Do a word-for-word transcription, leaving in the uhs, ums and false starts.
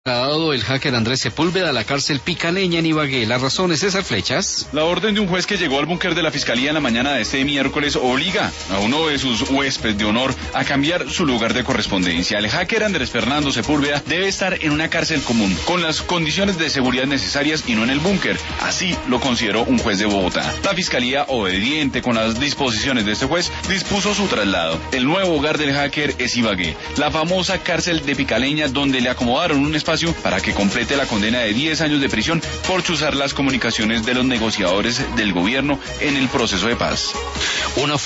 Trasladado el hacker Andrés Sepúlveda a la cárcel Picaleña en Ibagué. Las razones, César Flechas. La orden de un juez que llegó al búnker de la Fiscalía en la mañana de este miércoles obliga a uno de sus huéspedes de honor a cambiar su lugar de correspondencia. El hacker Andrés Fernando Sepúlveda debe estar en una cárcel común, con las condiciones de seguridad necesarias y no en el búnker. Así lo consideró un juez de Bogotá. La Fiscalía, obediente con las disposiciones de este juez, dispuso su traslado. El nuevo hogar del hacker es Ibagué, la famosa cárcel de Picaleña, donde le acomodaron un espacio para que complete la condena de diez años de prisión por chuzar las comunicaciones de los negociadores del gobierno en el proceso de paz. Una